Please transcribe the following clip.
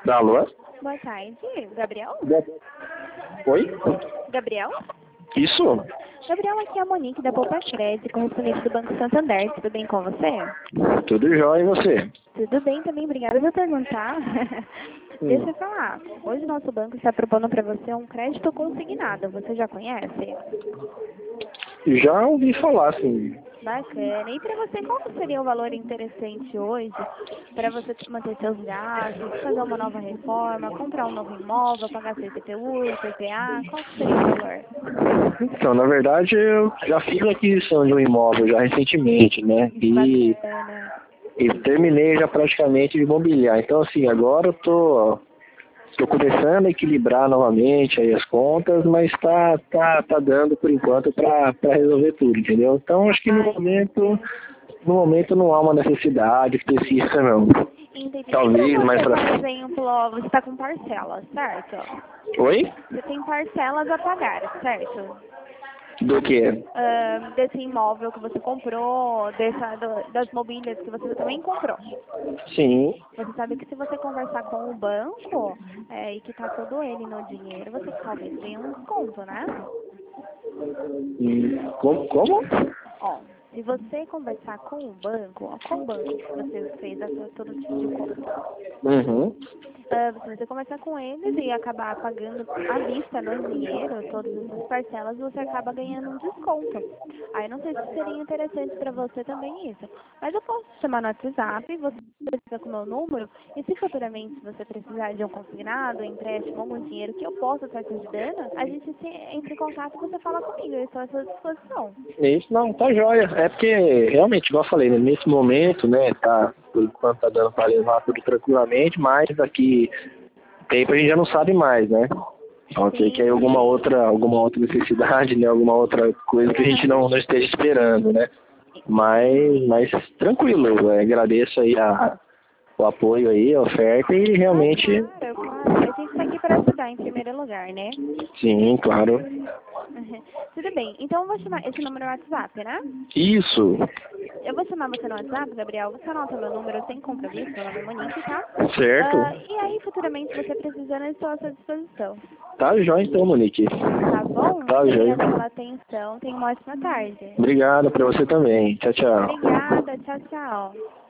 Alô? Boa tarde, Gabriel? Oi? Gabriel? Isso? Gabriel, aqui é a Monique da Poupa Crédito, correspondente do Banco Santander. Tudo bem com você? Tudo jóia, e você? Tudo bem também, obrigada por perguntar. Deixa eu falar, hoje o nosso banco está propondo para você um crédito consignado. Você já conhece? Já ouvi falar, assim. Bacana. E para você, qual que seria o valor interessante hoje para você manter seus gastos, fazer uma nova reforma, comprar um novo imóvel, pagar seu IPTU, IPVA? Qual que seria o valor? Então, na verdade, eu já fiz a aquisição de um imóvel já recentemente, né? Bacana. E terminei já praticamente de imobiliar. Então, assim, agora eu tô começando a equilibrar novamente aí as contas, mas tá dando por enquanto para resolver tudo, entendeu? Então, acho que no momento não há uma necessidade específica, não. Entendi. Talvez E para mais você, por pra... exemplo, você está com parcelas, certo? Oi? Você tem parcelas a pagar, certo? Do quê? Desse imóvel que você comprou, das mobílias que você também comprou. Sim. Você sabe que se você conversar com o banco e quitar todo ele no dinheiro, você talvez ganhe um desconto, né? Como? Ó, se você conversar com o banco, qual banco que você fez todo tipo de compra? Uhum. Se você conversar com eles e acabar pagando à vista no dinheiro, todas essas parcelas, você acaba ganhando um desconto. Aí não sei se seria interessante para você também isso. Mas eu posso te chamar no WhatsApp, você fica com o meu número, e se futuramente você precisar de um consignado, um empréstimo, algum dinheiro que eu possa estar te ajudando, a gente entra em contato e você fala comigo, eu estou à sua disposição. Isso, não, tá jóia. É porque, realmente, igual eu falei, né, nesse momento, né, por enquanto tá dando para levar tudo tranquilamente, mas daqui tempo a gente já não sabe mais, né? Pode ser que aí alguma outra necessidade, né, alguma outra coisa que a gente não esteja esperando, né? Mas tranquilo, agradeço aí o apoio aí, a oferta e realmente... Claro. A gente está aqui para ajudar em primeiro lugar, né? Sim, claro. Tudo bem. Então eu vou chamar esse número no WhatsApp, né? Isso. Eu vou chamar você no WhatsApp, Gabriel. Você anota meu número sem compromisso, meu nome é Monique, tá? Certo. E aí, futuramente, você precisando, eu estou à sua disposição. Tá jóia então, Monique. Tá bom? Tá Muito jóia. obrigada pela atenção. Tenha uma ótima tarde. Obrigado pra você também. Tchau, tchau. Obrigada. Tchau, tchau.